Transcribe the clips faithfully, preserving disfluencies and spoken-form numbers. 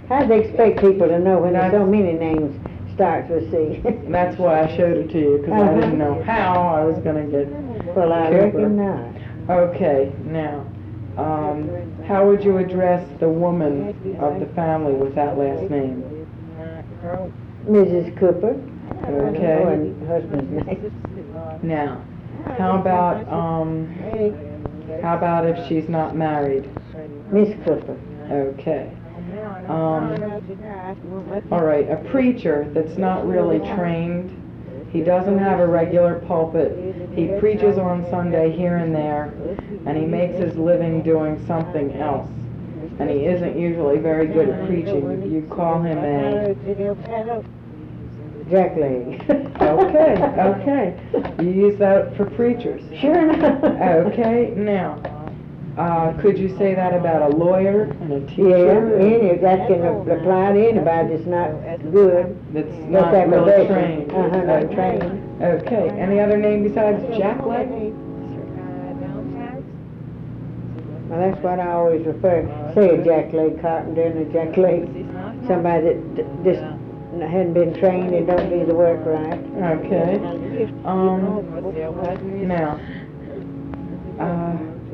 How do they expect people to know when there's so many names starts with C? That's why I showed it to you, because Uh-huh. I didn't know how I was going to get Well, I Cooper. reckon not. Okay, now, um, how would you address the woman of the family with that last name? Missus Cooper. Okay. Or her husband's name. Now, how about, um, how about if she's not married? Miss Cooper. Okay. Um, all right, a preacher that's not really trained, he doesn't have a regular pulpit, he preaches on Sunday here and there, and he makes his living doing something else, and he isn't usually very good at preaching. You call him a... Jackleg. Okay, okay. You use that for preachers. Sure enough. Okay, now, uh, could you say that about a lawyer and a Yeah, teacher? any, that can apply to anybody that's not good. That's That's not that really profession. trained. Uh-huh, not Okay. trained. Okay, any other name besides Jackleg? Well, that's what I always refer, say a jackleg carpenter and a jackleg, somebody that d- just hadn't been trained and don't do the work right. Okay. Um, now, uh,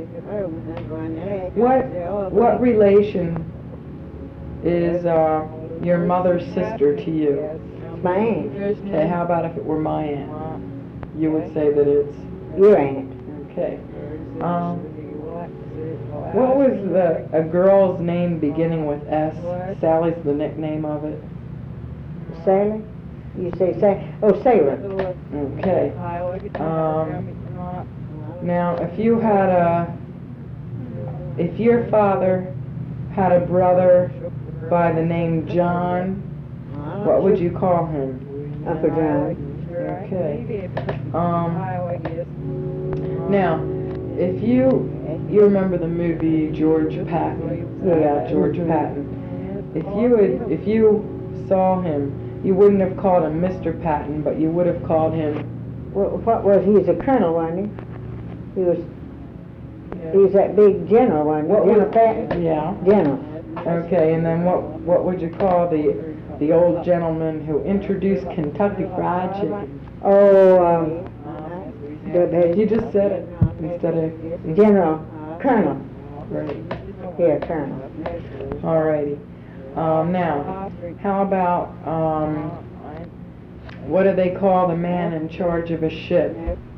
what, what relation is, uh, your mother's sister to you? My aunt, Okay, how about if it were my aunt? You would say that it's, your aunt. okay. Um, what was the, a girl's name beginning with S? Sally's the nickname of it. Sally? You say Sally? Oh, Sarah. Okay. Um, now, if you had a, if your father had a brother by the name John, what would you call him? Uncle John. Okay. Um, now, if you, you remember the movie George Patton? Yeah. George Patton. If you had, if you saw him, you wouldn't have called him Mister Patton, but you would have called him... Well, what was he? He was a colonel, wasn't he? He was, he was that big general, wasn't he? What General was- Patton? Yeah. General. Okay, and then what what would you call the the old gentleman who introduced Kentucky Fried Chicken? Oh, um, the, You just said it instead of... General, Colonel. Right. Yeah, Colonel. Alrighty. Um, now, how about, um, what do they call the man in charge of a ship?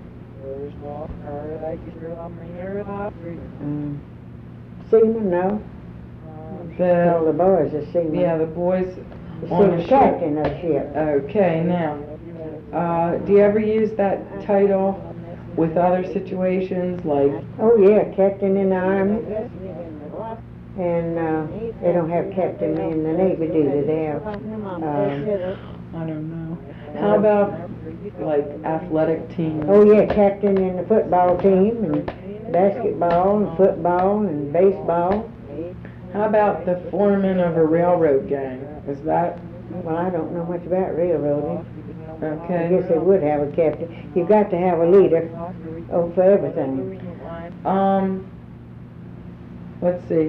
Um, Seaman, no? All the The, boys are seamen. yeah, the boys The on the sea- ship. captain of the ship. Okay, now, uh, do you ever use that title with other situations, like, Oh, yeah, captain in the army. And, uh, they don't have captain in the Navy, do they? They have, um, I don't know. How about, like, athletic teams? oh, yeah, captain in the football team, and basketball, and football, and baseball. How about the foreman of a railroad gang? Is that, Well, I don't know much about railroading. I okay? guess they would have a captain. You've got to have a leader, oh, for everything. Um, let's see.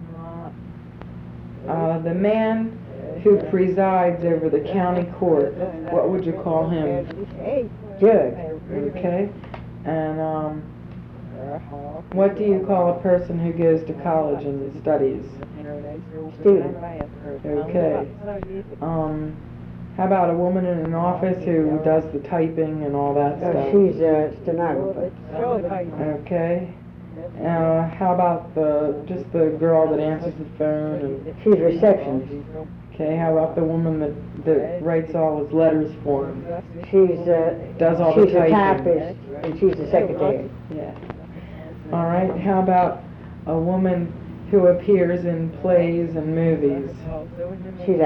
Uh, the man who presides over the county court, what would you call him? Judge. Okay? And, um, what do you call a person who goes to college and studies? Student. Okay. Um, how about a woman in an office who does the typing and all that Uh, stuff? she's a stenographer. Okay. Uh, how about the, just the girl that answers the phone and, She's receptionist. okay, how about the woman that, that writes all his letters for him? She's, uh, Does all the she's a typing. typist, and she's a secretary. Yeah. All right, how about a woman who appears in plays and movies? She's